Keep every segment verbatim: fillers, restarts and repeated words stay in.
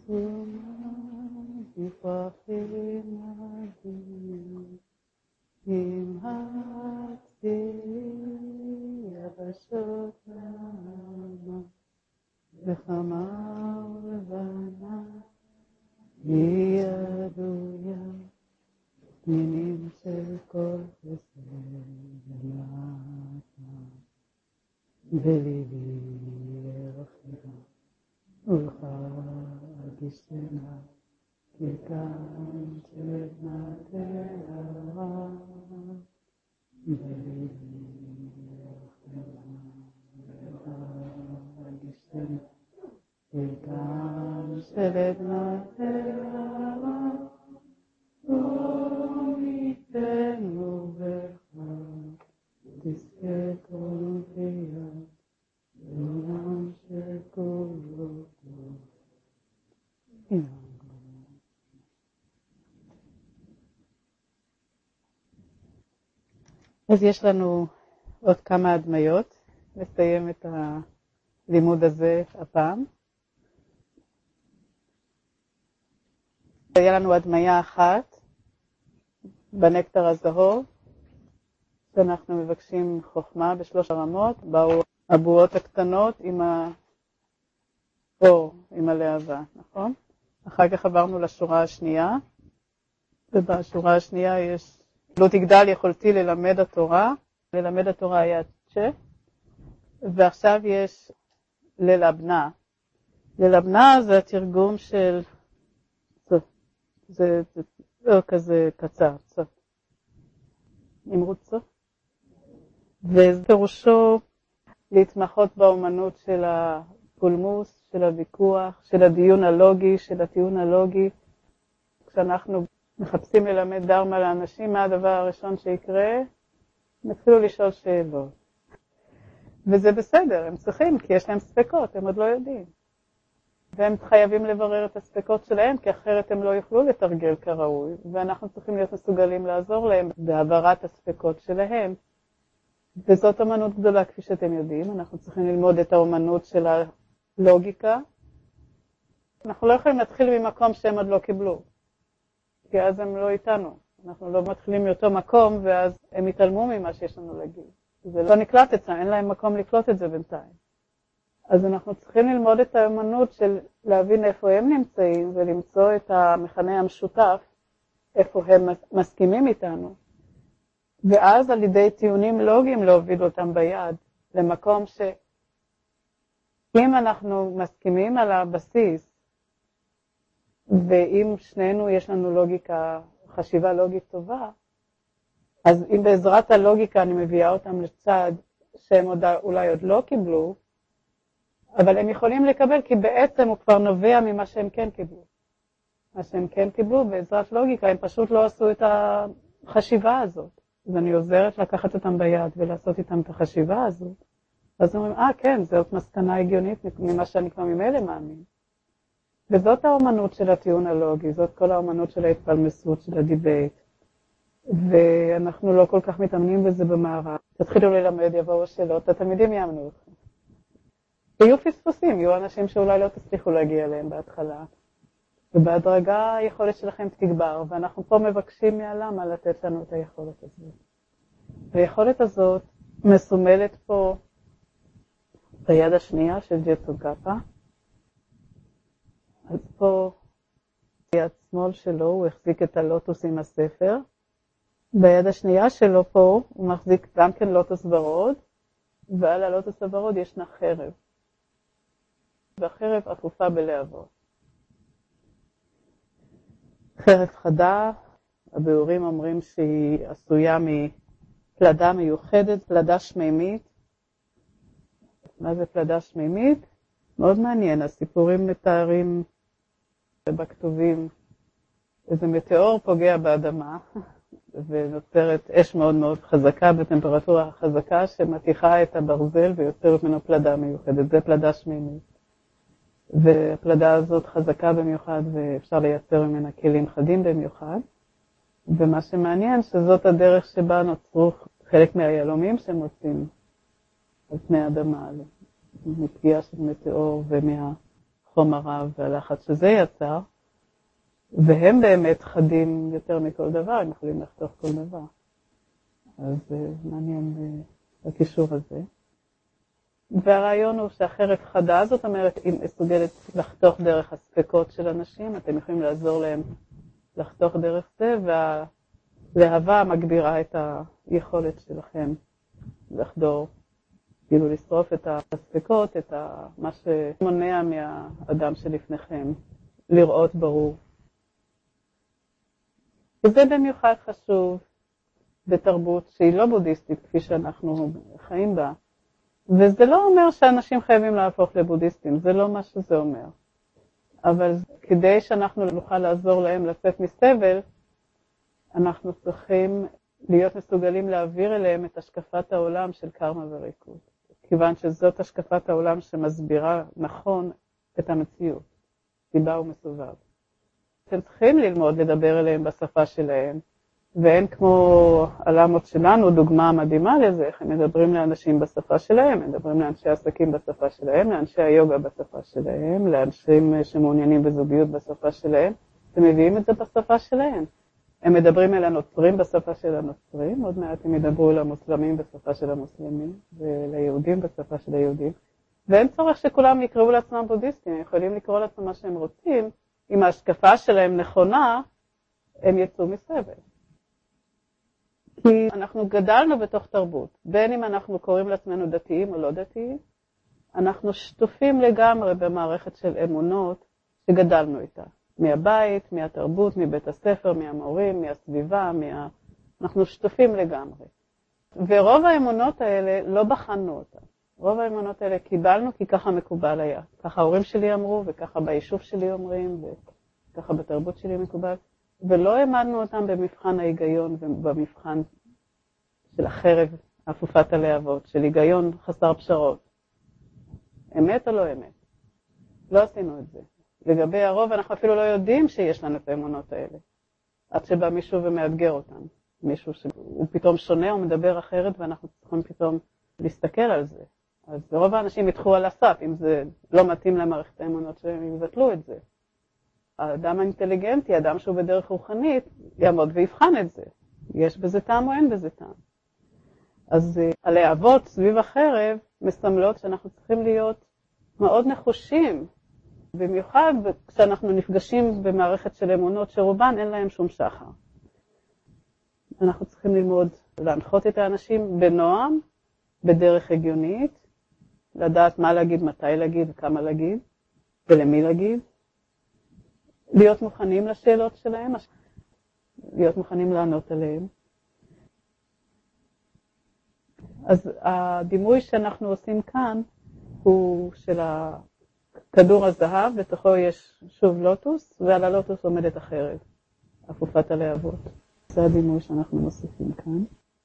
בפרחים עדים, המהצתי יבשות העמה, וחמה ולבנה היא ידויה, פנינים של כל חסד ולעתה, בליבי ירחבה ולחגישנה, ככאן של מטרה, בליבי ירחבה ולחגישנה, ככאן של מטרה, ומיתנו בך תזכה כל חיה, עולם שכולו טוב. אז יש לנו עוד כמה הדמיות לסיים את הלימוד הזה הפעם. היה לנו הדמיה אחת בנקטר הזהוב, שאנחנו מבקשים חוכמה בשלוש הרמות, באו הבועות הקטנות עם האור, עם הלהבה, נכון? אחר כך עברנו לשורה השנייה, ובשורה השנייה יש, לא תגדל יכולתי ללמד התורה, ללמד התורה היה צ'ה, ועכשיו יש ללבנה. ללבנה זה התרגום של, זה, זה, זה לא כזה קצר, צו. נמרוד צו. ופירושו להתמחות באומנות של הפולמוס, של הוויכוח, של הדיון הלוגי, של הטיעון הלוגי. כשאנחנו מחפשים ללמד דרמה לאנשים, מה הדבר הראשון שיקרה? נתחילו לשאול שאלות. וזה בסדר, הם צריכים, כי יש להם ספקות, הם עוד לא יודעים. והם חייבים לברר את הספקות שלהם, כי אחרת הם לא יוכלו לתרגל כראוי, ואנחנו צריכים להיות מסוגלים לעזור להם בהעברת הספקות שלהם. וזאת אמנות גדולה, כפי שאתם יודעים. אנחנו צריכים ללמוד את האמנות של הלוגיקה. אנחנו לא יכולים להתחיל ממקום שהם עוד לא קיבלו, כי אז הם לא איתנו. אנחנו לא מתחילים מאותו מקום, ואז הם יתעלמו ממה שיש לנו להגיד. זה לא נקלט את זה, אין להם מקום לקלוט את זה בינתיים. אז אנחנו צריכים ללמוד את האמנות של להבין איפה הם נמצאים, ולמצוא את המכנה המשותף, איפה הם מסכימים איתנו. ואז על ידי טיעונים לוגיים להוביל אותם ביד, למקום שאם אנחנו מסכימים על הבסיס, ואם שנינו יש לנו לוגיקה, חשיבה לוגית טובה, אז אם בעזרת הלוגיקה אני מביאה אותם לצד שהם עוד, אולי עוד לא קיבלו, אבל הם יכולים לקבל כי בעצם הוא כבר נובע ממה שהם כן קיבלו. מה שהם כן קיבלו בעזרת לוגיקה, הם פשוט לא עשו את החשיבה הזאת. אז אני עוזרת לקחת אותם ביד ולעשות איתם את החשיבה הזאת. אז אומרים, אה כן, זאת מסקנה הגיונית ממה שאני כבר ממילא מאמין. וזאת האומנות של הטיעון הלוגי, זאת כל האומנות של ההתפלמסות, של הדיבייט. ואנחנו לא כל כך מתאמנים בזה במערב. תתחילו ללמד, יבואו השאלות, התלמידים יאמנו אתכם. יהיו פספוסים, יהיו אנשים שאולי לא תצליחו להגיע אליהם בהתחלה. ובהדרגה היכולת שלכם תגבר, ואנחנו פה מבקשים מהלמה לתת לנו את היכולת הזאת. היכולת הזאת מסומלת פה ביד השנייה של ג'טסוגאפה. אז פה ביד שמאל שלו הוא החזיק את הלוטוס עם הספר. ביד השנייה שלו פה הוא מחזיק גם כן לוטוס ורוד, ועל הלוטוס הוורוד ישנה חרב. והחרב עפופה בלהבות. חרב חדה, הביאורים אומרים שהיא עשויה מפלדה מיוחדת, פלדה שמימית. מה זה פלדה שמימית? מאוד מעניין, הסיפורים מתארים בכתובים. איזה מטאור פוגע באדמה, ונוצרת אש מאוד מאוד חזקה, בטמפרטורה חזקה, שמתיחה את הברזל ויוצרת ממנו פלדה מיוחדת. זה פלדה שמימית. והפלדה הזאת חזקה במיוחד, ואפשר לייצר ממנה כלים חדים במיוחד. ומה שמעניין שזאת הדרך שבה נוצרו חלק מהיהלומים שמוצאים על פני האדמה, מפגיעה של מטאור החום הרב והלחץ שזה יצר, והם באמת חדים יותר מכל דבר, הם יכולים לחתוך כל דבר. אז מעניין הקישור הזה. והרעיון הוא שהחרב חדה, זאת אומרת, היא מסוגלת לחתוך דרך הספקות של אנשים, אתם יכולים לעזור להם לחתוך דרך זה, והלהבה מגבירה את היכולת שלכם לחדור, כאילו לשרוף את הספקות, את מה שמונע מהאדם שלפניכם, לראות ברור. וזה במיוחד חשוב בתרבות שהיא לא בודהיסטית, כפי שאנחנו חיים בה. וזה לא אומר שאנשים חייבים להפוך לבודהיסטים, זה לא מה שזה אומר. אבל כדי שאנחנו נוכל לעזור להם לצאת מסבל, אנחנו צריכים להיות מסוגלים להעביר אליהם את השקפת העולם של קרמה וריקות. כיוון שזאת השקפת העולם שמסבירה נכון את המציאות, סיבה ומסובב. אתם צריכים ללמוד לדבר אליהם בשפה שלהם, ואין כמו הלמות שלנו דוגמה מדהימה לזה, איך הם מדברים לאנשים בשפה שלהם, הם מדברים לאנשי עסקים בשפה שלהם, לאנשי היוגה בשפה שלהם, לאנשים שמעוניינים בזוגיות בשפה שלהם, אתם מביאים את זה בשפה שלהם. הם מדברים אל הנוצרים בשפה של הנוצרים, עוד מעט הם ידברו אל המוסלמים בשפה של המוסלמים, וליהודים בשפה של היהודים, ואין צורך שכולם יקראו לעצמם בודהיסטים, הם יכולים לקרוא לעצמם מה שהם רוצים, אם ההשקפה שלהם נכונה, הם יצאו מסבל. כי אנחנו גדלנו בתוך תרבות, בין אם אנחנו קוראים לעצמנו דתיים או לא דתיים, אנחנו שטופים לגמרי במערכת של אמונות שגדלנו איתה. מהבית, מהתרבות, מבית הספר, מהמורים, מהסביבה, מה... אנחנו שטופים לגמרי. ורוב האמונות האלה לא בחנו אותה. רוב האמונות האלה קיבלנו כי ככה מקובל היה. ככה ההורים שלי אמרו, וככה ביישוב שלי אומרים, וככה בתרבות שלי מקובל. ולא העמדנו אותם במבחן ההיגיון ובמבחן של החרב, אפופת הלהבות, של היגיון חסר פשרות. אמת או לא אמת? לא עשינו את זה. לגבי הרוב אנחנו אפילו לא יודעים שיש לנו את האמונות האלה. עד שבא מישהו ומאתגר אותם. מישהו שהוא פתאום שונה או מדבר אחרת ואנחנו צריכים פתאום להסתכל על זה. אז רוב האנשים ידחו על הסף, אם זה לא מתאים למערכת האמונות שהם יבטלו את זה. האדם האינטליגנטי, האדם שהוא בדרך רוחנית, יעמוד ויבחן את זה. יש בזה טעם או אין בזה טעם. אז הלהבות סביב החרב מסמלות שאנחנו צריכים להיות מאוד נחושים, במיוחד כשאנחנו נפגשים במערכת של אמונות שרובן אין להם שום שחר. אנחנו צריכים ללמוד להנחות את האנשים בנועם, בדרך הגיונית, לדעת מה להגיד, מתי להגיד, כמה להגיד, ולמי להגיד. להיות מוכנים לשאלות שלהם, להיות מוכנים לענות עליהם. אז הדימוי שאנחנו עושים כאן הוא של כדור הזהב, בתוכו יש שוב לוטוס, ועל הלוטוס עומדת החרב, אפופת הלהבות. זה הדימוי שאנחנו מוסיפים כאן.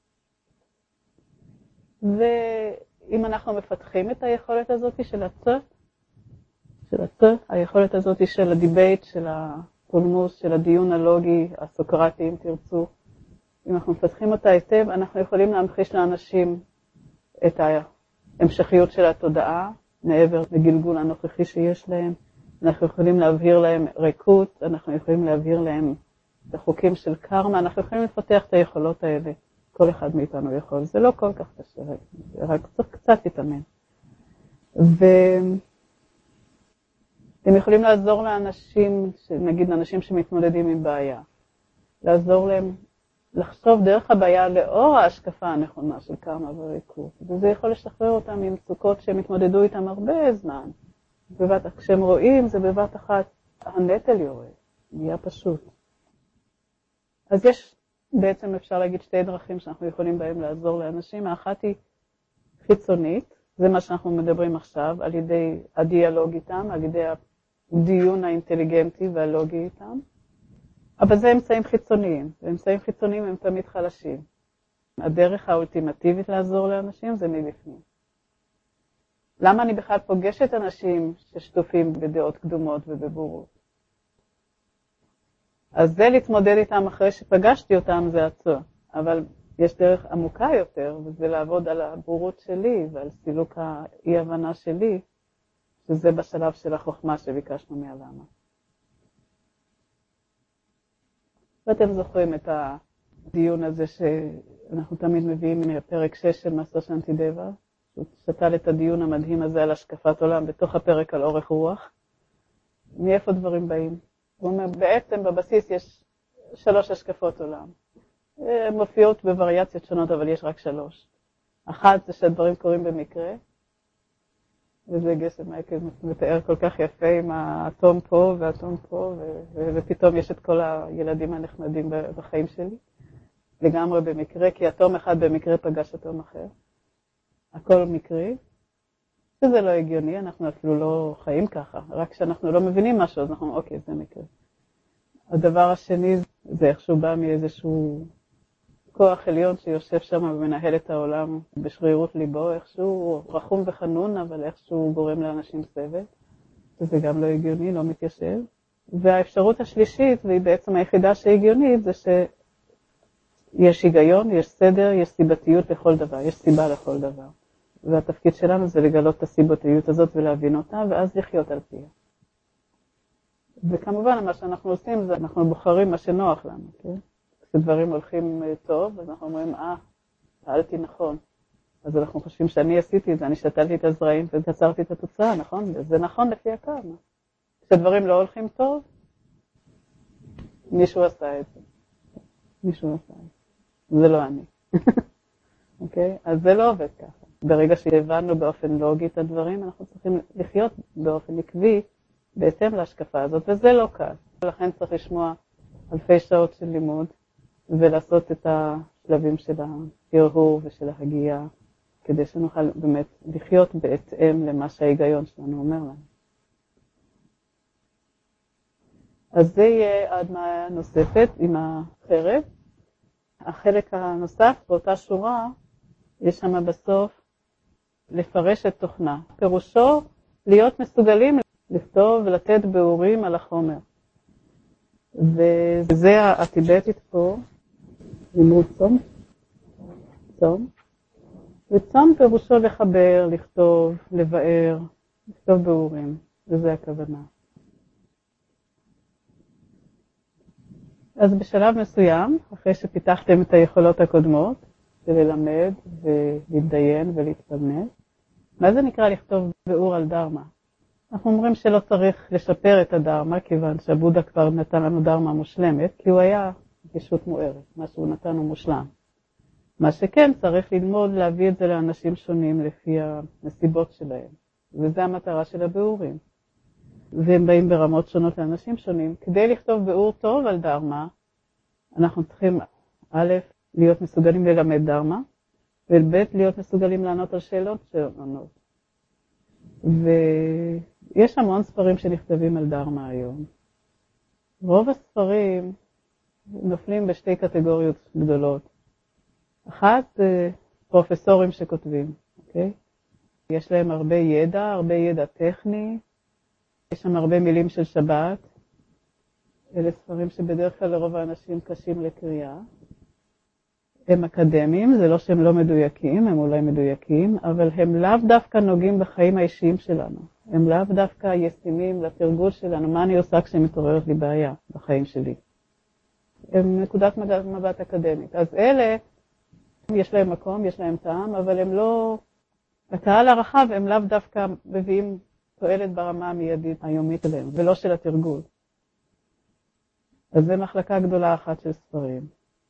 ואם אנחנו מפתחים את היכולת הזאת של הצוות, של הצוות, היכולת הזאת של הדיבייט, של הפולמוס, של הדיון הלוגי, הסוקרטי, אם תרצו, אם אנחנו מפתחים אותה היטב, אנחנו יכולים להמחיש לאנשים את ההמשכיות של התודעה, מעבר לגלגול הנוכחי שיש להם. אנחנו יכולים להבהיר להם ריקות, אנחנו יכולים להבהיר להם את החוקים של קרמה, אנחנו יכולים לפתח את היכולות האלה. כל אחד מאיתנו יכול. זה לא כל כך קשה, רק צריך קצת להתאמן. והם יכולים לעזור לאנשים, נגיד לאנשים שמתמודדים עם בעיה. לעזור להם לחשוב דרך הבעיה לאור ההשקפה הנכונה של קרמה וריקות. וזה יכול לשחרר אותם ממצוקות שהם התמודדו איתם הרבה זמן. בבת, כשהם רואים, זה בבת אחת, הנטל יורד, נהיה פשוט. אז יש, בעצם אפשר להגיד שתי דרכים שאנחנו יכולים בהם לעזור לאנשים. האחת היא חיצונית, זה מה שאנחנו מדברים עכשיו, על ידי הדיאלוג איתם, על ידי הדיון האינטליגנטי והלוגי איתם. אבל זה אמצעים חיצוניים, ואמצעים חיצוניים הם תמיד חלשים. הדרך האולטימטיבית לעזור לאנשים זה מבפנים. למה אני בכלל פוגשת אנשים ששטופים בדעות קדומות ובבורות? אז זה להתמודד איתם אחרי שפגשתי אותם זה עצור. אבל יש דרך עמוקה יותר, וזה לעבוד על הבורות שלי ועל סילוק האי-הבנה שלי, שזה בשלב של החוכמה שביקשנו מהלמה. ואתם זוכרים את הדיון הזה שאנחנו תמיד מביאים מפרק שש של מסע שאנטידבה, שהוא שתל את הדיון המדהים הזה על השקפת עולם בתוך הפרק על אורך רוח. מאיפה דברים באים? הוא אומר, בעצם בבסיס יש שלוש השקפות עולם. הן מופיעות בווריאציות שונות, אבל יש רק שלוש. אחת זה שהדברים קורים במקרה, וזה גסם מייקל מתאר כל כך יפה עם האטום פה והאטום פה, ו- ו- ופתאום יש את כל הילדים הנחמדים בחיים שלי. לגמרי במקרה, כי אטום אחד במקרה פגש אטום אחר. הכל מקרי. שזה לא הגיוני, אנחנו אפילו לא חיים ככה. רק כשאנחנו לא מבינים משהו, אז אנחנו אומרים, אוקיי, זה מקרה. הדבר השני זה איכשהו בא מאיזשהו כוח עליון שיושב שם ומנהל את העולם בשרירות ליבו, איכשהו רחום וחנון, אבל איכשהו גורם לאנשים סבל. שזה גם לא הגיוני, לא מתיישב. והאפשרות השלישית, והיא בעצם היחידה שהגיונית, זה שיש היגיון, יש סדר, יש סיבתיות לכל דבר, יש סיבה לכל דבר. והתפקיד שלנו זה לגלות את הסיבתיות הזאת ולהבין אותה, ואז לחיות על פיה. וכמובן, מה שאנחנו עושים זה, אנחנו בוחרים מה שנוח לנו, כן? כשדברים הולכים טוב, אז אנחנו אומרים, אה, פעלתי נכון. אז אנחנו חושבים שאני עשיתי את זה, אני שתלתי את הזרעים וקצרתי את התוצאה, נכון? זה נכון לפי הקרמה. כשדברים לא הולכים טוב, מישהו עשה את זה. מישהו עשה את זה. זה לא אני. אוקיי? אז זה לא עובד ככה. ברגע שהבנו באופן לוגי את הדברים, אנחנו צריכים לחיות באופן עקבי בהתאם להשקפה הזאת, וזה לא קל. ולכן צריך לשמוע אלפי שעות של לימוד, ולעשות את השלבים של ההרהור ושל ההגיעה, כדי שנוכל באמת לחיות בהתאם למה שההיגיון שלנו אומר לנו. אז זה יהיה הדמיה נוספת עם החרב. החלק הנוסף באותה שורה, יש שם בסוף לפרש את תוכנה. פירושו להיות מסוגלים לכתוב ולתת ביאורים על החומר. וזה הטיבטית פה, לימוד צום. צום. וצום פירושו לחבר, לכתוב, לבאר, לכתוב ביאורים. וזה הכוונה. אז בשלב מסוים, אחרי שפיתחתם את היכולות הקודמות, של ללמד ולהתדיין ולהתפלמד, מה זה נקרא לכתוב ביאור על דרמה? אנחנו אומרים שלא צריך לשפר את הדרמה, כיוון שהבודה כבר נתן לנו דרמה מושלמת, כי הוא היה ישות מוארת, מה שהוא נתן הוא מושלם. מה שכן צריך ללמוד להביא את זה לאנשים שונים לפי הנסיבות שלהם, וזו המטרה של הביאורים. והם באים ברמות שונות לאנשים שונים. כדי לכתוב ביאור טוב על דרמה, אנחנו צריכים א', להיות מסוגלים ללמד דרמה, וב', להיות מסוגלים לענות על שאלות שעונות. ויש המון ספרים שנכתבים על דרמה היום. רוב הספרים נופלים בשתי קטגוריות גדולות. אחת זה פרופסורים שכותבים, אוקיי? יש להם הרבה ידע, הרבה ידע טכני, יש שם הרבה מילים של שבת. אלה ספרים שבדרך כלל לרוב האנשים קשים לקריאה. הם אקדמיים, זה לא שהם לא מדויקים, הם אולי מדויקים, אבל הם לאו דווקא נוגעים בחיים האישיים שלנו. הם לאו דווקא ישימים לתרגול שלנו, מה אני עושה כשמתעוררת לי בעיה בחיים שלי. הם נקודת מבט אקדמית. אז אלה, יש להם מקום, יש להם טעם, אבל הם לא, לקהל הרחב הם לאו דווקא מביאים תועלת ברמה המיידית היומית שלהם, ולא של התרגול. אז זו מחלקה גדולה אחת של ספרים.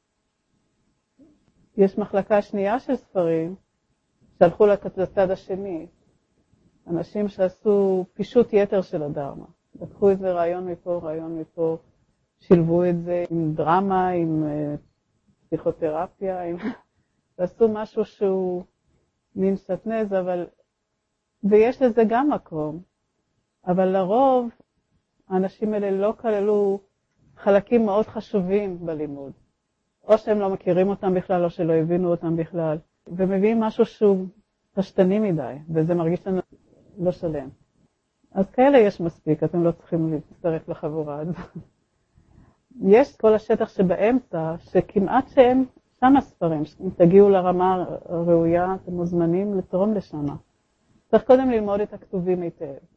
יש מחלקה שנייה של ספרים שהלכו לצד השני. אנשים שעשו פישוט יתר של הדרמה. לקחו איזה רעיון מפה, רעיון מפה, שילבו את זה עם דרמה, עם פסיכותרפיה, עם... ועשו משהו שהוא מין סטנז, אבל... ויש לזה גם מקום. אבל לרוב, האנשים האלה לא כללו חלקים מאוד חשובים בלימוד. או שהם לא מכירים אותם בכלל, או שלא הבינו אותם בכלל. ומביאים משהו שהוא פשטני מדי, וזה מרגיש לנו לא שלם. אז כאלה יש מספיק, אתם לא צריכים להצטרף לחבורה הזאת. יש כל השטח שבאמצע, שכמעט שהם שם הספרים. אם תגיעו לרמה הראויה, אתם מוזמנים לתרום לשם. צריך קודם ללמוד את הכתובים היטב.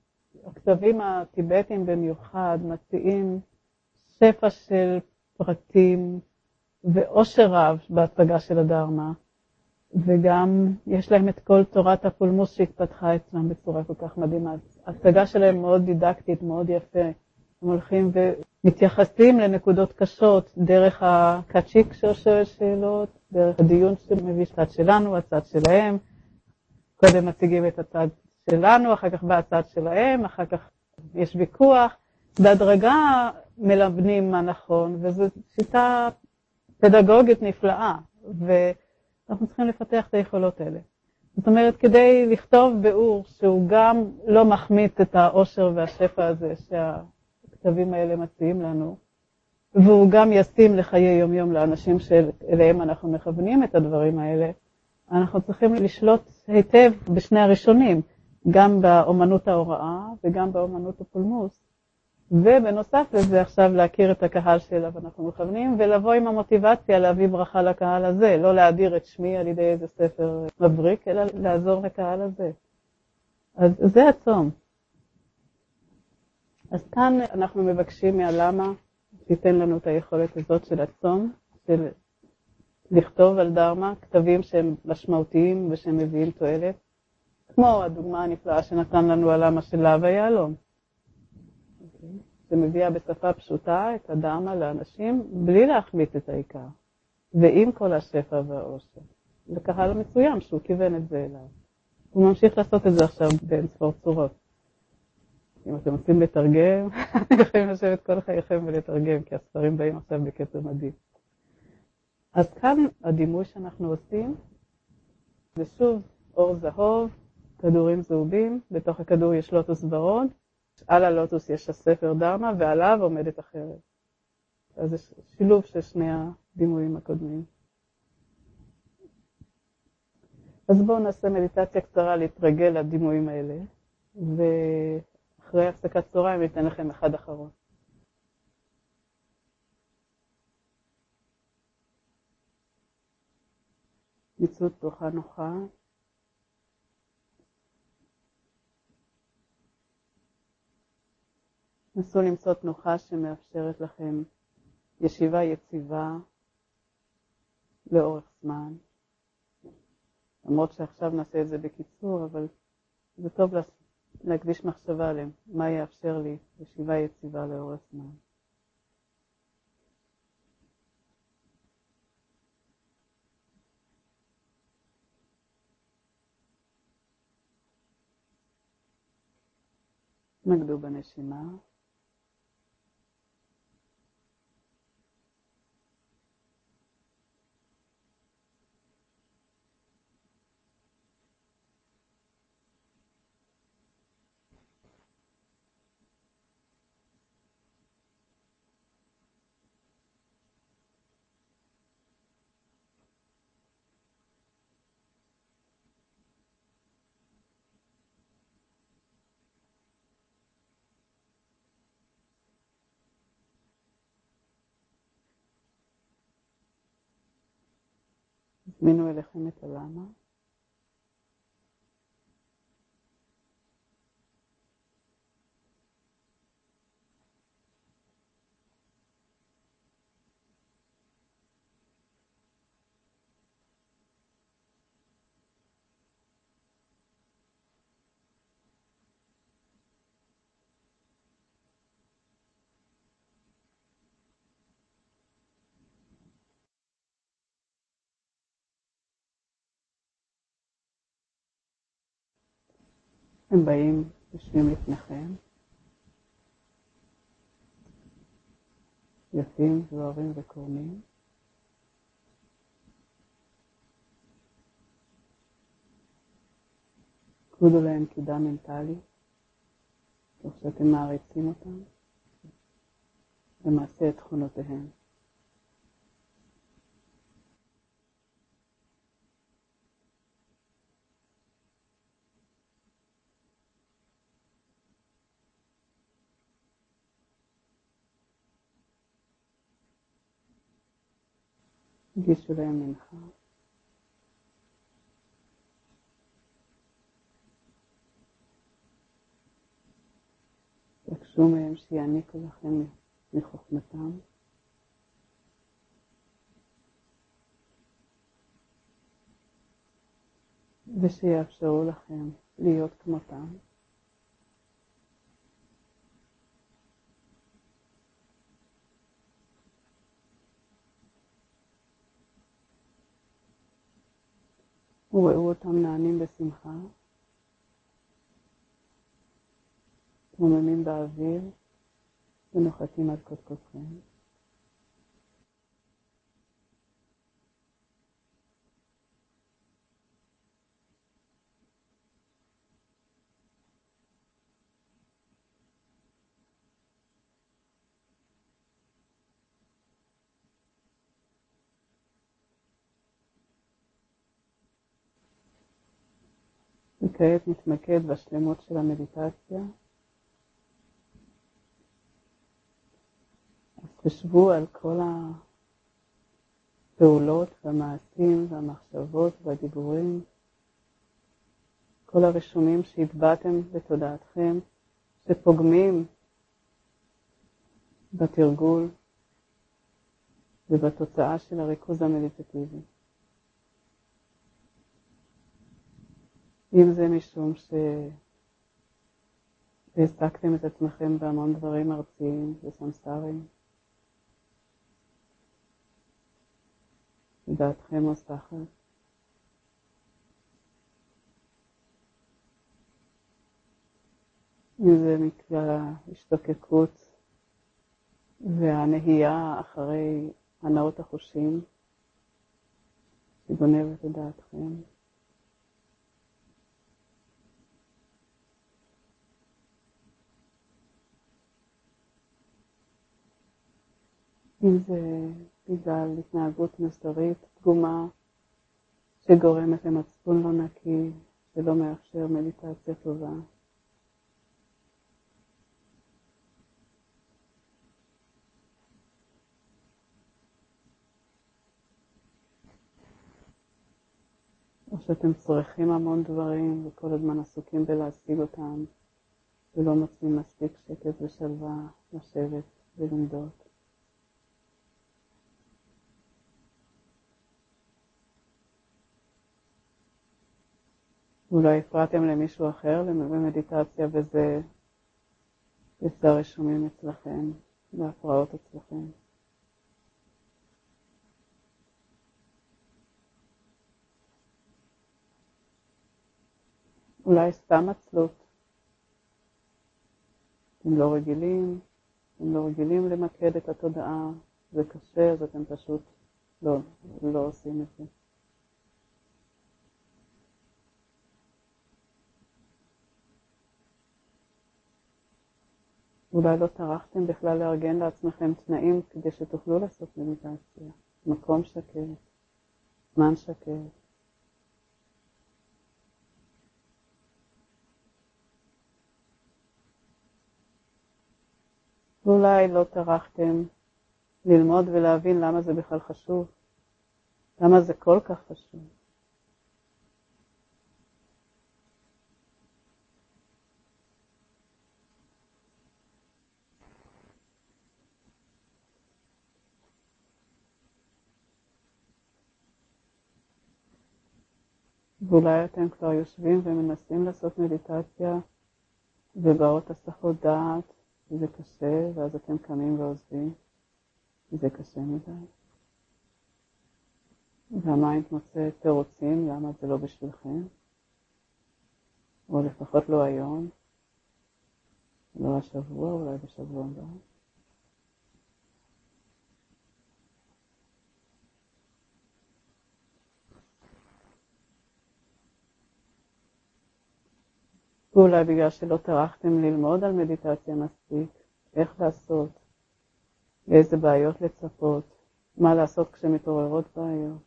הכתבים הטיבטיים במיוחד מציעים שפע של פרטים ואושר רב בהצגה של הדרמה, וגם יש להם את כל תורת הפולמוס שהתפתחה אצלם בצורה כל כך מדהימה. ההצגה שלהם מאוד דידקטית, מאוד יפה. הם הולכים ומתייחסים לנקודות קשות דרך הקצ'יק ששואל שאלות, דרך הדיון שמביא הצד שלנו, הצד שלהם. קודם מציגים את הצד שלנו, אחר כך בא הצד שלהם, אחר כך יש ויכוח. בהדרגה מלבנים מה נכון, וזו שיטה פדגוגית נפלאה, ואנחנו צריכים לפתח את היכולות האלה. זאת אומרת, כדי לכתוב ביאור שהוא גם לא מחמיץ את העושר והשפע הזה שהכתבים האלה מציעים לנו, והוא גם ישים לחיי יום-יום לאנשים שאליהם אנחנו מכוונים את הדברים האלה, אנחנו צריכים לשלוט היטב בשני הראשונים, גם באומנות ההוראה וגם באומנות הפולמוס. ובנוסף לזה עכשיו להכיר את הקהל שאליו אנחנו מכוונים, ולבוא עם המוטיבציה להביא ברכה לקהל הזה, לא להדיר את שמי על ידי איזה ספר מבריק, אלא לעזור לקהל הזה. אז זה הצום. אז כאן אנחנו מבקשים מהלמה שייתן לנו את היכולת הזאת של הצום, של לכתוב על דרמה, כתבים שהם משמעותיים ושהם מביאים תועלת, כמו הדוגמה הנפלאה שנתן לנו הלמה של להב היהלום. שמביאה בשפה פשוטה את הדרמה לאנשים בלי להחמיץ את העיקר, ועם כל השפע והעושר. לקהל מסוים שהוא כיוון את זה אליו. הוא ממשיך לעשות את זה עכשיו בין ספור צורות. אם אתם רוצים לתרגם, אתם יכולים לשבת כל חייכם ולתרגם, כי הספרים באים עכשיו בקצב מדהים. אז כאן הדימוי שאנחנו עושים, זה שוב אור זהוב, כדורים זהובים, בתוך הכדור יש לוטוס ורוד, על הלוטוס יש הספר דרמה, ועליו עומדת אחרת. אז זה שילוב של שני הדימויים הקודמים. אז בואו נעשה מדיטציה קצרה להתרגל לדימויים האלה, ואחרי הפסקת צהריים ניתן לכם אחד אחרון. ניצות תוכה נוחה. נסו למצוא תנוחה שמאפשרת לכם ישיבה יציבה לאורך זמן. למרות שעכשיו נעשה את זה בקיצור, אבל זה טוב להקדיש מחשבה עליהם. מה יאפשר לי ישיבה יציבה לאורך זמן? נגדו בנשימה. הזמינו אליכם את הלמה. הם באים, יושבים לפניכם, יפים, זוהרים וקורמים. קודו להם קידה מנטלית, תוך שאתם מעריצים אותם, למעשה את תכונותיהם. הגישו להם מנחה. ביקשו מהם שיעניקו לכם מחוכמתם. ושיאפשרו לכם להיות כמותם. וראו אותם נענים בשמחה, מתרוממים באוויר ונוחתים על קודקודכם. וכעת נתמקד בשלמות של המדיטציה. אז חשבו על כל הפעולות והמעשים והמחשבות והדיבורים, כל הרשומים שהטבעתם בתודעתכם, שפוגמים בתרגול ובתוצאה של הריכוז המדיטטיבי. אם זה משום שהעסקתם את עצמכם בהמון דברים ארציים וסמסריים, דעתכם מוסחת. אם זה מכלל ההשתוקקות והנהייה אחרי הנאות החושים שגונבת את דעתכם. אם זה בגלל התנהגות מסתורית, פגומה, שגורמת למצפון לא נקי, שלא מאפשר מדיטציה טובה. או שאתם צריכים המון דברים וכל הזמן עסוקים בלהשיג אותם, ולא מוצאים מספיק שקט ושלווה לשבת ולמדוד. אולי הפרעתם למישהו אחר במדיטציה וזה יצר רשומים אצלכם, והפרעות אצלכם. אולי סתם עצלות. אתם לא רגילים, אתם לא רגילים למקד את התודעה, זה קשה, אז אתם פשוט לא, לא עושים את זה. אולי לא טרחתם בכלל לארגן לעצמכם תנאים כדי שתוכלו לעשות מדיטציה. מקום שקט, זמן שקט. ואולי לא טרחתם ללמוד ולהבין למה זה בכלל חשוב. למה זה כל כך חשוב. ואולי אתם כבר יושבים ומנסים לעשות מדיטציה ובאות הסחות דעת, וזה קשה, ואז אתם קמים ועוזבים, וזה קשה מדי. והמיינד מוצא תירוצים למה זה לא בשבילכם, או לפחות לא היום, לא השבוע, אולי בשבוע הבא. ואולי בגלל שלא טרחתם ללמוד על מדיטציה מספיק, איך לעשות, לאיזה בעיות לצפות, מה לעשות כשמתעוררות בעיות.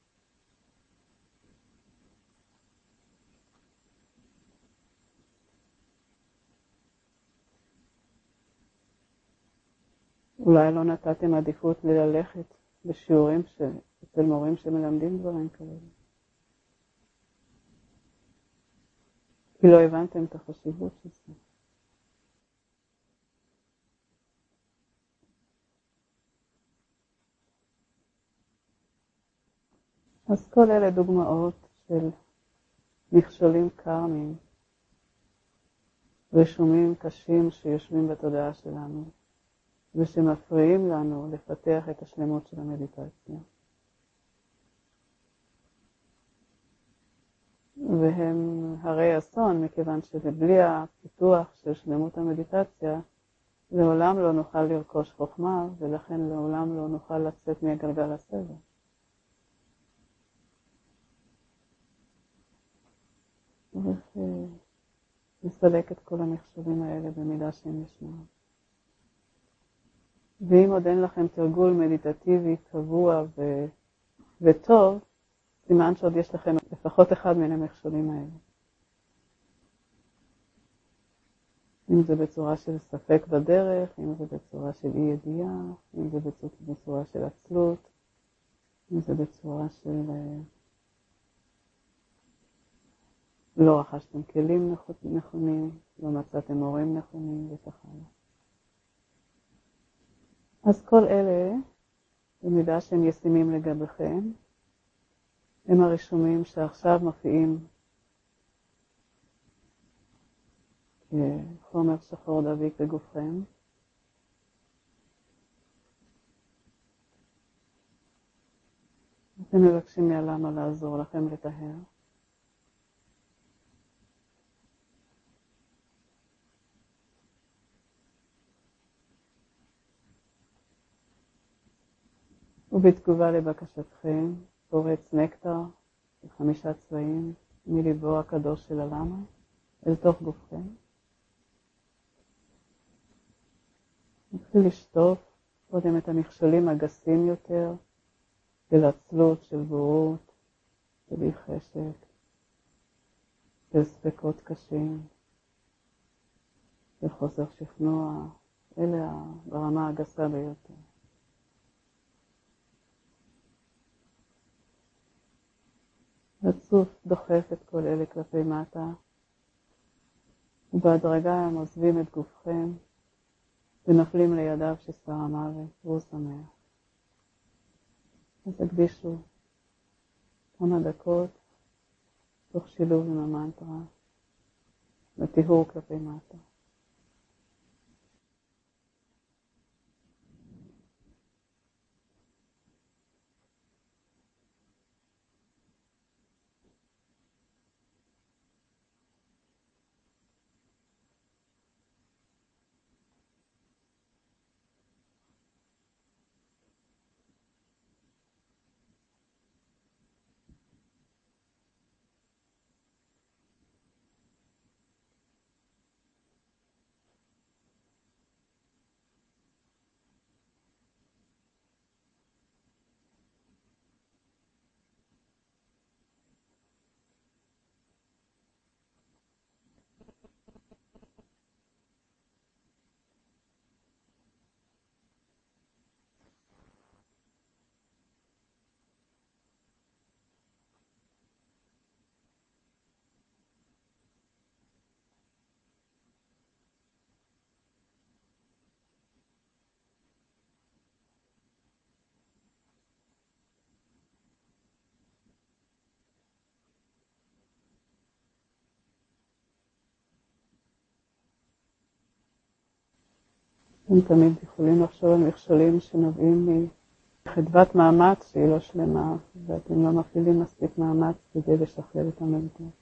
אולי לא נתתם עדיפות ללכת בשיעורים ש... אצל מורים שמלמדים דברים כאלה. כי לא הבנתם את החשיבות של זה. אז כל אלה דוגמאות של מכשולים קרמיים, רשומים קשים שיושבים בתודעה שלנו, ושמפריעים לנו לפתח את השלמות של המדיטציה. והם הרי אסון, מכיוון שבלי הפיתוח של שלמות המדיטציה, לעולם לא נוכל לרכוש חוכמה, ולכן לעולם לא נוכל לצאת מהגלגל הסבל. ולסלק את כל המכשולים האלה במידה שהם ישנם. ואם עוד אין לכם תרגול מדיטטיבי קבוע ו... וטוב, סימן שעוד יש לכם לפחות אחד מן המכשולים האלה. אם זה בצורה של ספק בדרך, אם זה בצורה של אי ידיעה, אם זה בצורה של עצלות, אם זה בצורה של לא רכשתם כלים נכונים, לא מצאתם מורים נכונים וכך הלאה. אז כל אלה, במידה שהם ישימים לגביכם, הם הרשומים שעכשיו מופיעים כחומר שחור דביק בגופכם. אתם מבקשים מהלמה לעזור לכם לטהר. ובתגובה לבקשתכם, פורץ נקטר בחמישה צבעים מליבו הקדוש של הלמה אל תוך גופכם. נתחיל לשטוף קודם את המכשולים הגסים יותר, של עצלות, של בורות, של אי חשק, של ספקות קשים, של חוסר שכנוע, אלה ברמה הגסה ביותר. רצוף דוחף את כל אלה כלפי מטה, ובהדרגה הם עוזבים את גופכם, ונופלים לידיו של שר המוות, והוא שמח. אז תקדישו כמה דקות, תוך שילוב עם המנטרה, לטיהור כלפי מטה. אתם תמיד יכולים לחשוב על מכשולים שנובעים מחדוות מאמץ שהיא לא שלמה, ואתם לא מפעילים מספיק מאמץ כדי לשכלל את המדיטציה.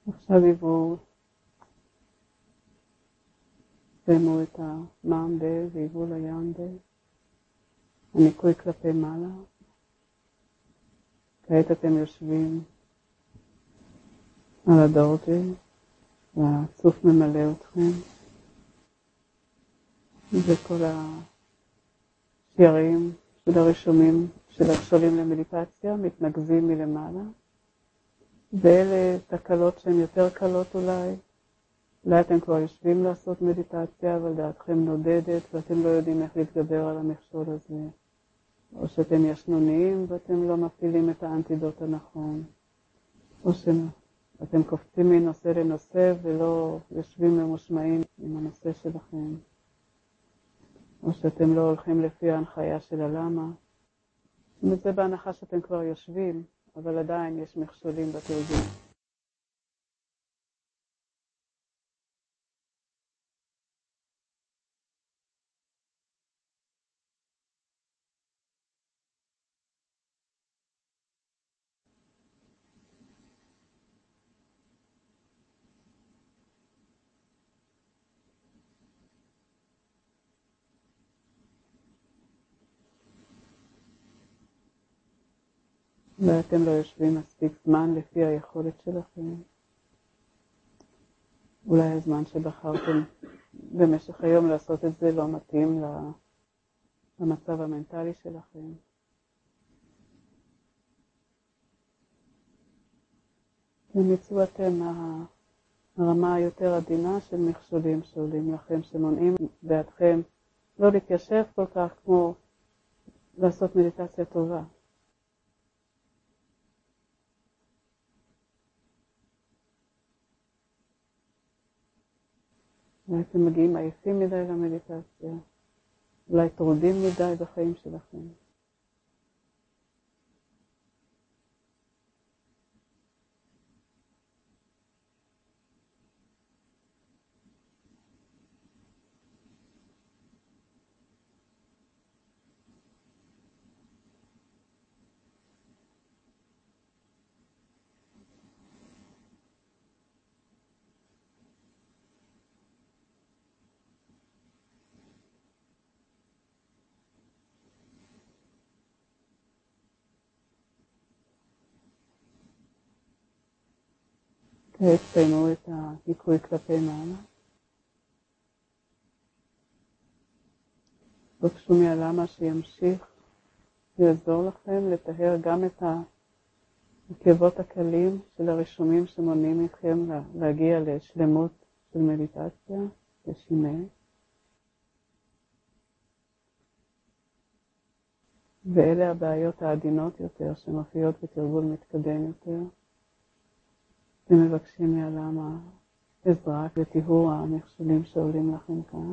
עכשיו עברו, סיימו את המעמדה ועברו ליאנדה, הניקוי כלפי מעלה. כעת אתם יושבים על הדורג'י, והצוף ממלא אתכם, וכל השיערים של הרשומים של השולים למדיטציה מתנגזים מלמעלה, ואלה תקלות שהן יותר קלות אולי. אולי אתם כבר יושבים לעשות מדיטציה, אבל דעתכם נודדת ואתם לא יודעים איך להתגבר על המכשול הזה. או שאתם ישנוניים ואתם לא מפעילים את האנטידוט הנכון. או שאתם קופצים מנושא לנושא ולא יושבים ממושמעים עם הנושא שלכם. או שאתם לא הולכים לפי ההנחיה של הלמה. וזה בהנחה שאתם כבר יושבים, אבל עדיין יש מכשולים בתרגול. ואתם לא יושבים מספיק זמן לפי היכולת שלכם. אולי הזמן שבחרתם במשך היום לעשות את זה לא מתאים למצב המנטלי שלכם. תמיצו אתם מהרמה היותר עדינה של מכשולים שעולים לכם, שמונעים בעדכם לא להתיישב כל כך כמו לעשות מדיטציה טובה. אולי אתם מגיעים עייפים מדי למדיטציה, אולי טרודים מדי בחיים שלכם. כעת סיימו את הניקוי כלפי מעלה. בקשו מהלמה שימשיך לעזור לכם לטהר גם את העקבות הקלים של הרישומים שמונעים מכם להגיע לשלמות של מדיטציה, לשינה. ואלה הבעיות העדינות יותר שמופיעות בתרגול מתקדם יותר. אתם מבקשים מהלמה עזרה לטיהור המכשולים שעולים לכם כאן.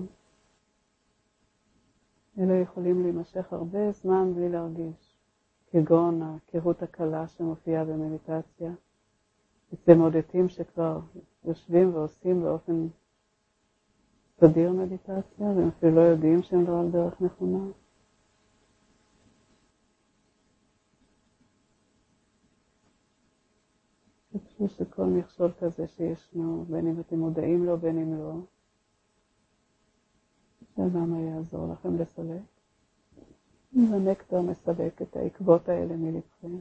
אלה יכולים להימשך הרבה זמן בלי להרגיש, כגון הקהות הקלה שמופיעה במדיטציה. אצל מודדים שכבר יושבים ועושים באופן סדיר מדיטציה, והם אפילו לא יודעים שהם לא על דרך נכונה. חושבים שכל מכשול כזה שישנו, בין אם אתם מודעים לו, בין אם לא, למה יעזור לכם לסלק? והנקטר מסלק את העקבות האלה מלבכם.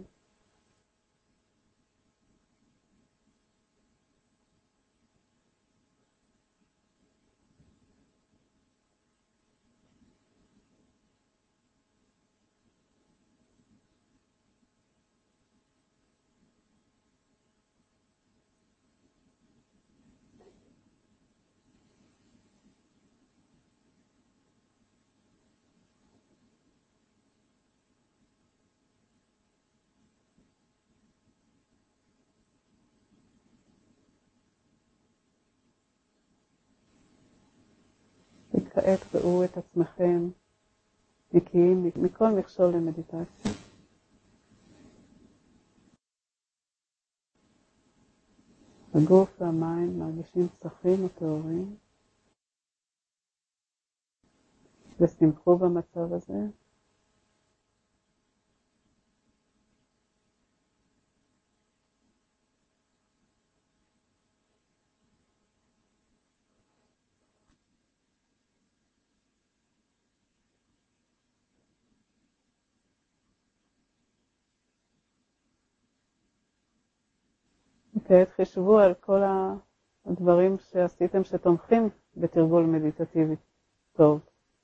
וכעת ראו את עצמכם נקיים מכל מכשול למדיטציה. הגוף והמים מרגישים צחים וטהורים, ושמחו במצב הזה. כעת חשבו על כל הדברים שעשיתם שתומכים בתרגול מדיטטיבי טוב.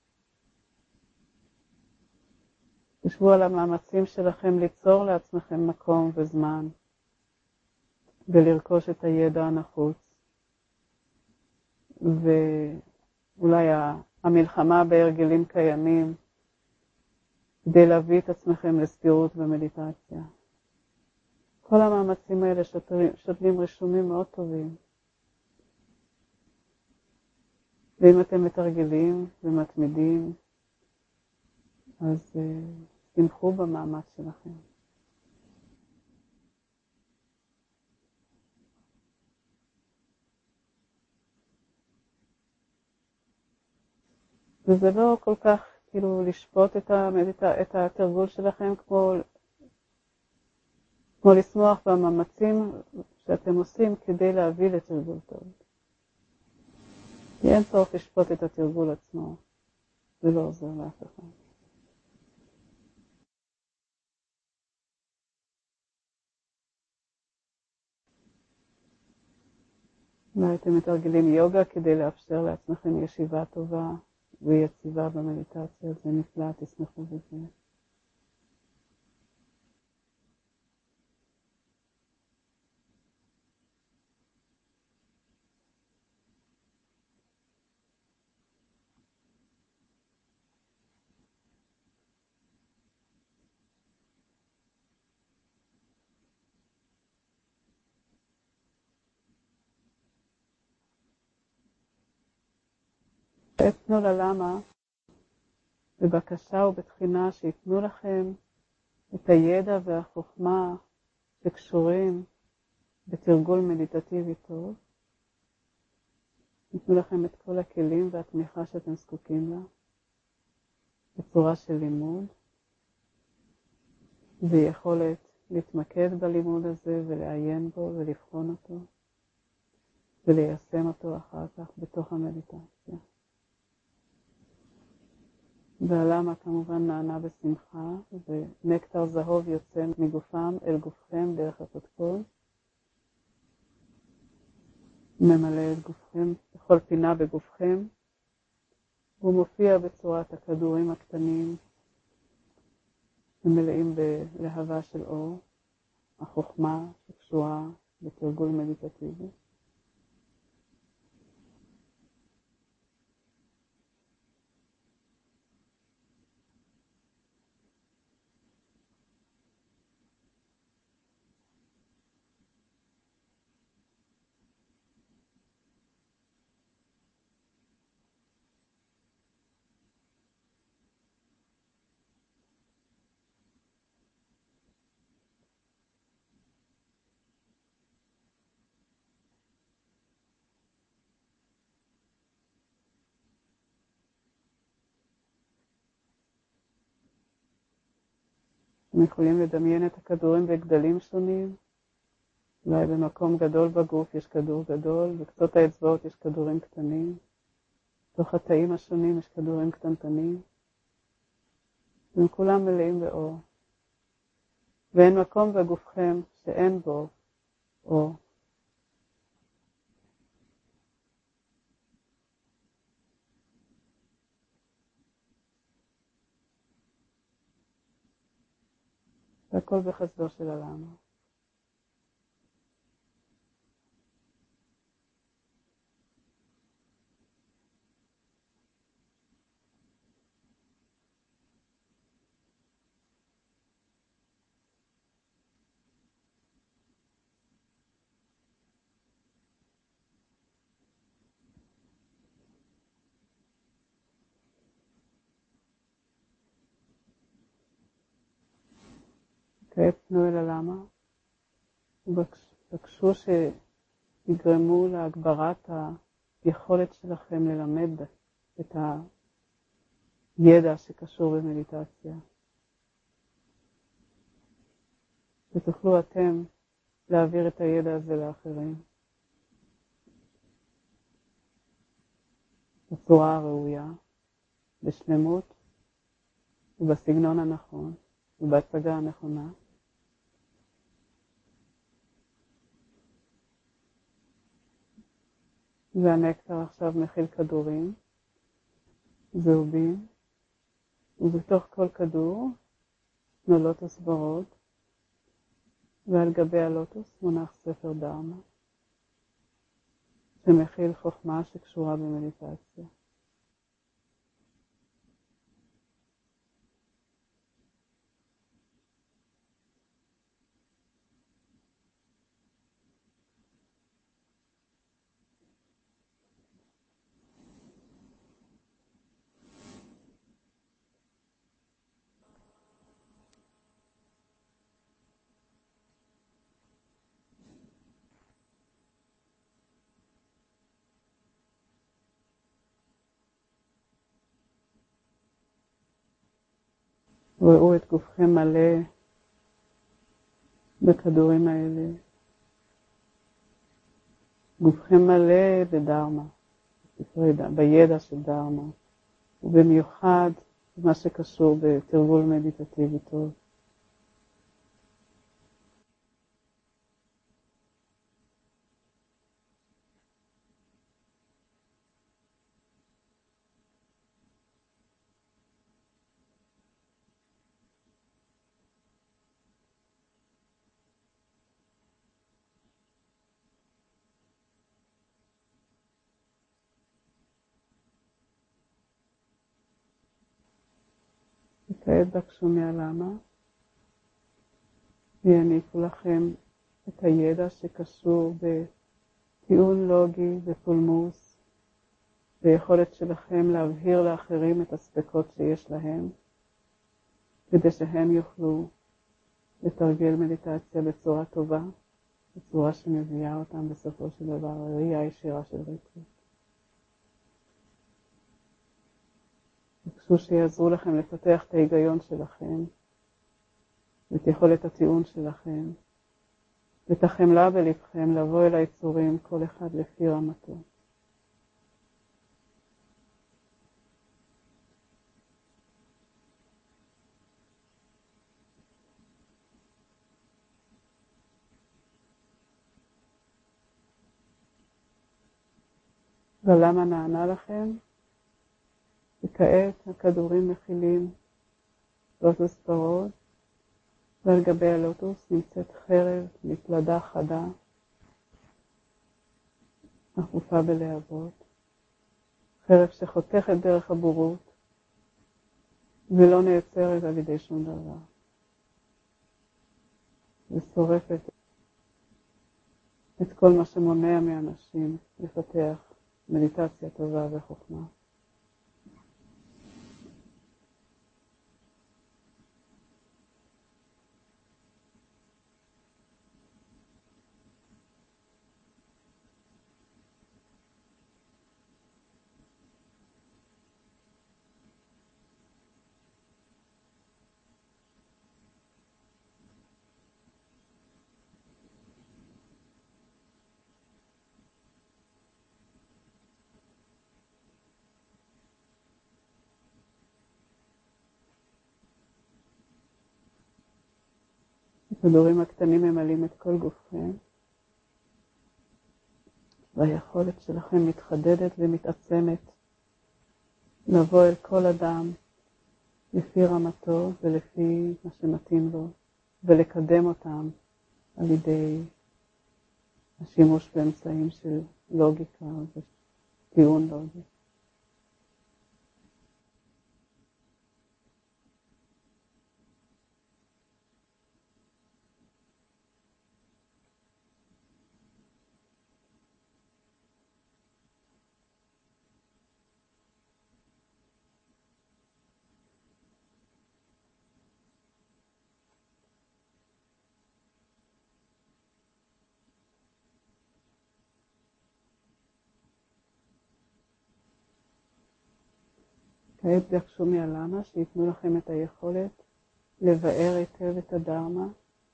חשבו על המאמצים שלכם ליצור לעצמכם מקום וזמן ולרכוש את הידע הנחוץ. ואולי המלחמה בהרגלים קיימים כדי להביא את עצמכם לסדירות במדיטציה. כל המאמצים האלה שותלים רישומים מאוד טובים. ואם אתם מתרגלים ומתמידים, אז uh, תמכו במאמץ שלכם. וזה לא כל כך כאילו לשפוט את, המדיט... את התרגול שלכם כמו, כמו לשמוח במאמצים שאתם עושים כדי להביא לתרגול טוב. כי אין צורך לשפוט את התרגול עצמו. זה לא עוזר לאף אחד. אולי אתם מתרגלים יוגה כדי לאפשר לעצמכם ישיבה טובה ויציבה במדיטציה. זה נפלא, תשמחו בזה. תנו ללמה בבקשה ובתחינה שיתנו לכם את הידע והחוכמה שקשורים בתרגול מדיטטיבי טוב. יתנו לכם את כל הכלים והתמיכה שאתם זקוקים לה בצורה של לימוד ויכולת להתמקד בלימוד הזה ולעיין בו ולבחון אותו וליישם אותו אחר כך בתוך המדיטציה. והלמה כמובן נענה בשמחה, ונקטר זהוב יוצא מגופם אל גופכם דרך הפתקול. ממלא את גופכם, בכל פינה בגופכם. הוא מופיע בצורת הכדורים הקטנים, המלאים בלהבה של אור, החוכמה שקשורה בתרגול מדיטטיבי. אתם יכולים לדמיין את הכדורים בגדלים שונים. אולי במקום גדול בגוף יש כדור גדול, בקצות האצבעות יש כדורים קטנים. בתוך התאים השונים יש כדורים קטנטנים. והם כולם מלאים באור. ואין מקום בגופכם שאין בו אור. והכל בחסדו של הלמה. כעת פנו אל הלמה, ובקשו שיגרמו להגברת היכולת שלכם ללמד את הידע שקשור במדיטציה. ותוכלו אתם להעביר את הידע הזה לאחרים. בצורה הראויה, בשלמות ובסגנון הנכון. ובהצגה הנכונה. והנקטר עכשיו מכיל כדורים, זהובים, ובתוך כל כדור ישנו לוטוס ורוד, ועל גבי הלוטוס מונח ספר דרמה, שמכיל חוכמה שקשורה במדיטציה. ראו את גופכם מלא בכדורים האלה. גופכם מלא בדרמה, בידע של דרמה, ובמיוחד מה שקשור בתרגול מדיטטיבי טוב. וכעת בקשו מהלמה, ויעניקו לכם את הידע שקשור בטיעון לוגי ופולמוס, ביכולת שלכם להבהיר לאחרים את הספקות שיש להם, כדי שהם יוכלו לתרגל מדיטציה בצורה טובה, בצורה שמביאה אותם בסופו של דבר לראייה ישירה של ריכוז. בקשו שיעזרו לכם לפתח את ההיגיון שלכם, ואת יכולת הטיעון שלכם, ואת החמלה בלבכם לבוא אל היצורים כל אחד לפי רמתו. ולמה נענה לכם? וכעת הכדורים מכילים לוטוס ורוד, ועל גבי הלוטוס נמצאת חרב מפלדה חדה, מחופה בלהבות, חרב שחותכת דרך הבורות, ולא נעצרת על ידי שום דבר, ושורפת את כל מה שמונע מאנשים לפתח מדיטציה טובה וחוכמה. הכדורים הקטנים ממלאים את כל גופכם, והיכולת שלכם מתחדדת ומתעצמת לבוא אל כל אדם לפי רמתו ולפי מה שמתאים לו, ולקדם אותם על ידי השימוש באמצעים של לוגיקה וטיעון לוגי. כעת בקשו מהלמה שיתנו לכם את היכולת לבאר היטב את הדרמה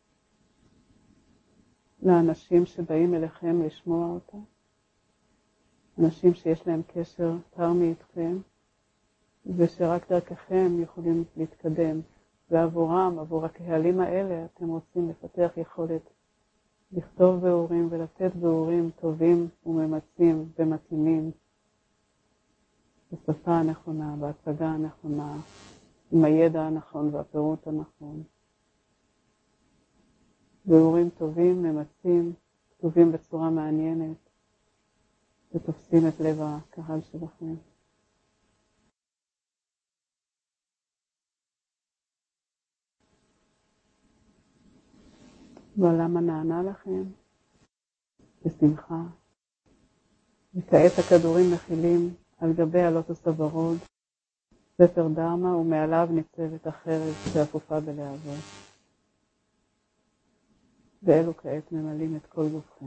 לאנשים שבאים אליכם לשמוע אותה, אנשים שיש להם קשר תרמי איתכם, ושרק דרככם יכולים להתקדם, ועבורם, עבור הקהלים האלה, אתם רוצים לפתח יכולת לכתוב ביאורים ולתת ביאורים טובים וממצים ומתאימים בשפה הנכונה, בהצגה הנכונה, עם הידע הנכון והפירוט הנכון. ביאורים טובים, ממצים, כתובים בצורה מעניינת, ותופסים את לב הקהל שלכם. ולמה נענה לכם? בשמחה. וכעת הכדורים מכילים על גבי הלוטוס הוורוד ספר דרמה, ומעליו ניצבת החרב שאפופה בלהבות. ואלו כעת ממלאים את כל גופכם.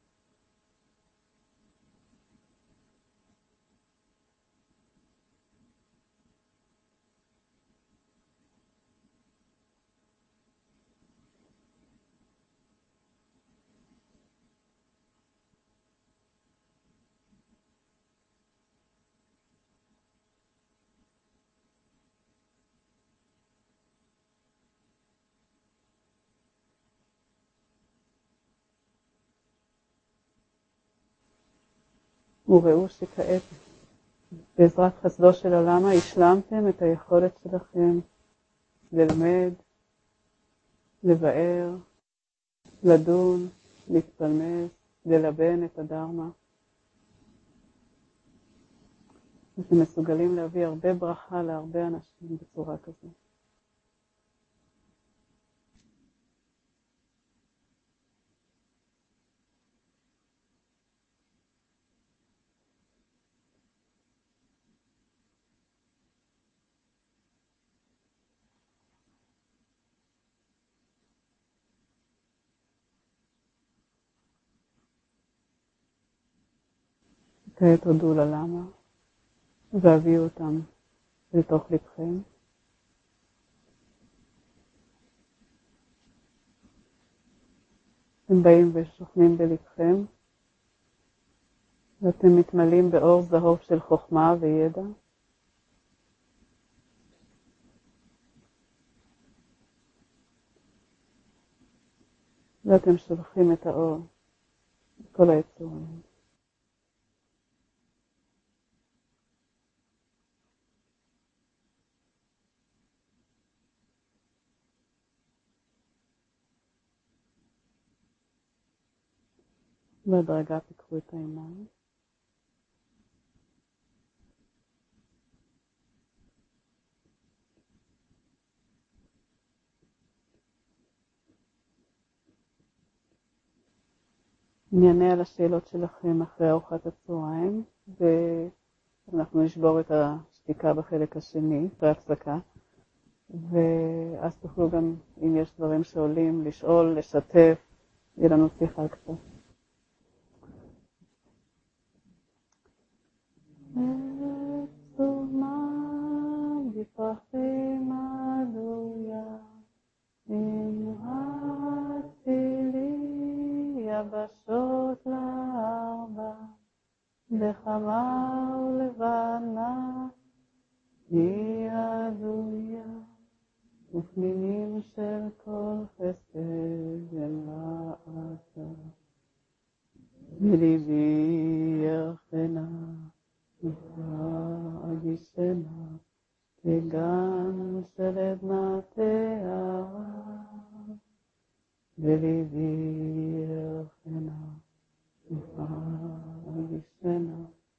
וראו שכעת, בעזרת חסדו של עולמה, השלמתם את היכולת שלכם ללמד, לבאר, לדון, להתפלמס, ללבן את הדרמה. אתם מסוגלים להביא הרבה ברכה להרבה אנשים בצורה כזו. כעת הודו ללמה והביאו אותם לתוך לבכם. אתם באים ושוכנים בלבכם, ואתם מתמלאים באור זהוב של חוכמה וידע. ואתם שולחים את האור לכל היצורים. בהדרגה תיקחו את העיניים. אני אענה על השאלות שלכם אחרי ארוחת הצהריים, ואנחנו נשבור את השתיקה בחלק השני, אחרי הפסקה. ואז תוכלו גם, אם יש דברים שעולים, לשאול, לשתף, יהיה לנו שיחה קצת. בפרחים עדויה, נמהצתי לי יבשות לארבע, בחמה ולבנה היא עדויה, ופנינים של כל חסד ולעתה, מליבי ירחנה, אגישנה, כגן של עדנה תארה, בליבי ירחנה, אגישנה,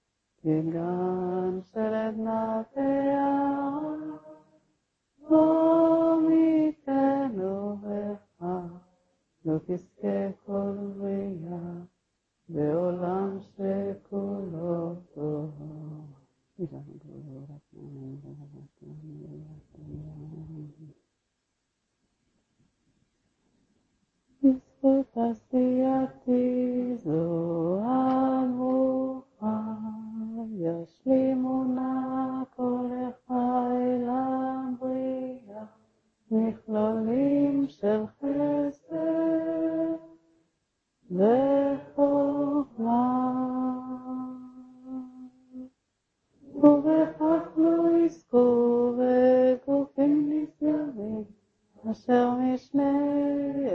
כגן של עדנה תארה, בוא מכנו בך, לא תזכה כל בריאה, בעולם שכולו טוב. בזכות עשייתי זו הברוכה, ישלימו נא כל החי לבריאה, מכלולים של חסד וחוכמה. ובכך לא יזכו וגופים נשגבים, אשר משני